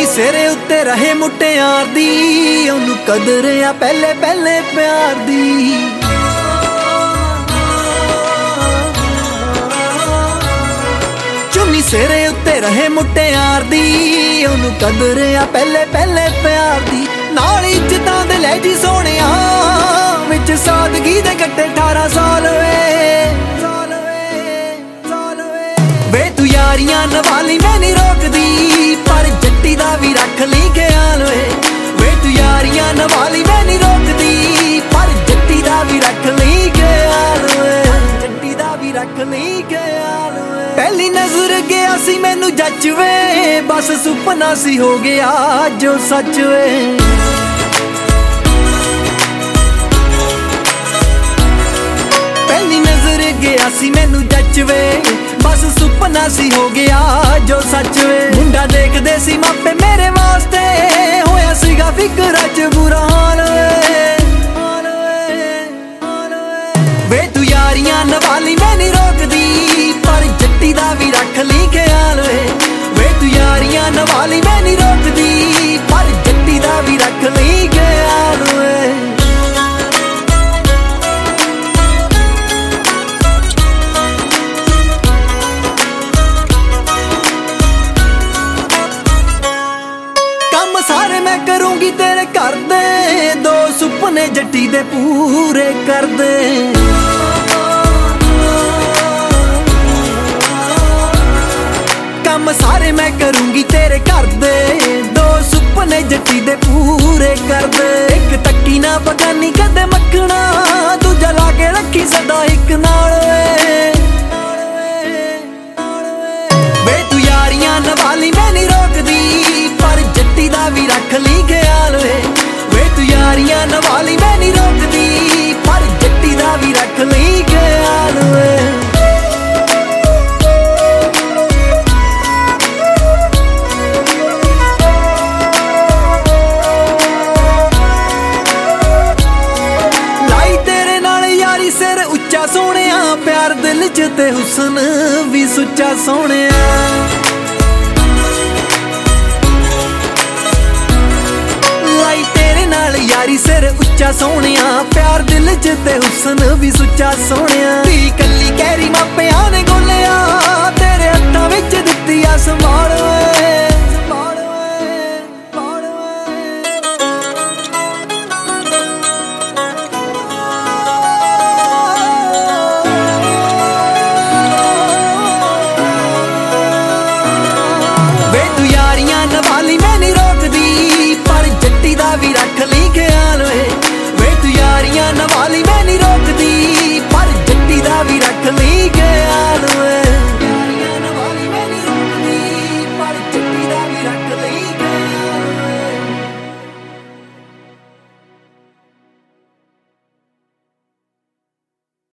ਸਿਰੇ ਉੱਤੇ ਰਹੇ ਮੁਟਿਆਰ ਦੀ, ਉਹਨੂੰ ਕਦਰ ਆ ਪਹਿਲੇ ਪਹਿਲੇ ਪਿਆਰ ਦੀ। ਚੁੰਨੀ ਸਿਰੇ ਉੱਤੇ ਰਹੇ ਮੁਟਿਆਰ ਦੀ, ਉਹਨੂੰ ਕਦਰ ਆ ਪਹਿਲੇ ਪਹਿਲੇ ਪਿਆਰ ਦੀ। ਨਾਲ ਇੱਜ਼ਤਾਂ ਦੇ ਲੈ ਜੀ ਸੋਹਣਿਆ, ਵਿੱਚ ਸਾਦਗੀ ਦੇ ਕੱਟੇ 18 ਸਾਲ ਵੇ ਤੂੰ ਯਾਰੀਆਂ ਨਵਾਲੀ ਮੈਂ ਨਹੀਂ ਰੋਕਦੀ, ਪਰ ਜੱਟੀ ਦਾ ਵੀ ਰੱਖ ਲਈ ਖਿਆਲ ਵੇ ਤੂੰ ਯਾਰੀਆਂ ਨਵਾਲੀ ਮੈਂ ਨਹੀਂ ਰੋਕਦੀ, ਪਰ ਜੱਟੀ ਦਾ ਵੀ ਰੱਖ ਲਈ ਖਿਆਲ ਜੱਟੀ ਦਾ ਵੀ ਰੱਖ ਲਈ ਖਿਆਲ। ਪਹਿਲੀ ਨਜ਼ਰ ਗਿਆ ਸੀ ਮੈਨੂੰ ਜੱਜ ਵੇ, ਬਸ ਸੁਪਨਾ ਸੀ ਹੋ ਗਿਆ ਜੋ ਸੱਚ ਵੇ। ਪਹਿਲੀ ਨਜ਼ਰ ਗਿਆ ਸੀ ਮੈਨੂੰ ਜੱਜ ਵੇ, ਬਸ ਸੁਪਨਾ ਸੀ ਹੋ ਗਿਆ ਜੋ ਸੱਚ ਵੇ। ਮੁੰਡਾ ਦੇਖਦੇ ਸੀ ਮਾਪੇ ਮੇਰੇ ਵਾਸਤੇ, ਹੋਇਆ ਸੀਗਾ ਫਿਕਰਾਂ 'ਚ ਬੁਰਾ ਹਾਲ ਵੇ ਤੂੰ ਯਾਰੀਆਂ ਨਵਾਲੀ ਮੈਂ ਨਹੀਂ ਰੋਕਦੀ, ਪਰ ਜੱਟੀ ਦਾ ਵੀ ਰੱਖ ਲਈ ਖਿਆਲ ਵੇ ਤੂੰ ਯਾਰੀਆਂ ਨਵਾਲੀ ਮੈਂ ਨਹੀਂ ਰੋਕਦੀ, ਪਰ ਜੱਟੀ ਦਾ ਵੀ ਰੱਖ ਲਈ ਖਿਆਲ ਸਾਰੇ ਮੈਂ ਕਰੂੰਗੀ ਤੇਰੇ ਘਰ ਦੇ, ਦੋ ਸੁਪਨੇ ਜੱਟੀ ਦੇ ਪੂਰੇ ਕਰ ਦੇ। ਕੰਮ ਸਾਰੇ ਮੈਂ ਕਰੂੰਗੀ ਤੇਰੇ ਘਰ ਦੇ, ਦੋ ਸੁਪਨੇ ਜੱਟੀ ਦੇ ਪੂਰੇ ਕਰ ਦੇ। ਇੱਕ ਤੱਕੀ ਨਾ ਬਗਾਨੀ ਕਦੇ ਮੱਖਣਾ, ਦੂਜਾ ਲਾ ਕੇ ਰੱਖੀ ਸਦਾ ਇੱਕ ਨਾਲ ਵੇ ਤੂੰ ਯਾਰੀਆਂ ਨਵਾਲੀ ਮੈਂ ਨਹੀਂ ਰੋਕਦੀ, ਪਰ ਜੱਟੀ ਦਾ ਵੀ ਰੱਖ ਲਈ ਖਿਆਲ ਵੇ ਤੂੰ ਯਾਰੀਆਂ ਨਵਾਲੀ ਮੈਂ ਨਹੀਂ ਰੋਕਦੀ, ਪਰ ਜੱਟੀ ਦਾ ਵੀ ਰੱਖ ਲਈ ਖਿਆਲ ਲਾਈ ਤੇਰੇ ਨਾਲ ਯਾਰੀ ਸਿਰ ਉੱਚਾ ਸੋਹਣਿਆ, ਪਿਆਰ ਦਿਲ 'ਚ ਤੇ ਹੁਸਨ ਵੀ ਸੁੱਚਾ ਸੋਹਣਿਆ। ਯਾਰੀ ਸਿਰ ਉੱਚਾ ਸੋਹਣਿਆ, ਪਿਆਰ ਦਿਲ 'ਚ ਤੇ ਹੁਸਨ ਵੀ ਸੁੱਚਾ ਸੋਹਣਿਆ। ਧੀ ਕੱਲੀ ਕਹਿਰੀ ਮਾਪਿਆਂ ਨੇ ਗੋਲਿਆ, ਤੇਰੇ ਹੱਥਾਂ ਵਿੱਚ ਦਿੱਤੀ ਆ ਸੰਭਾਲ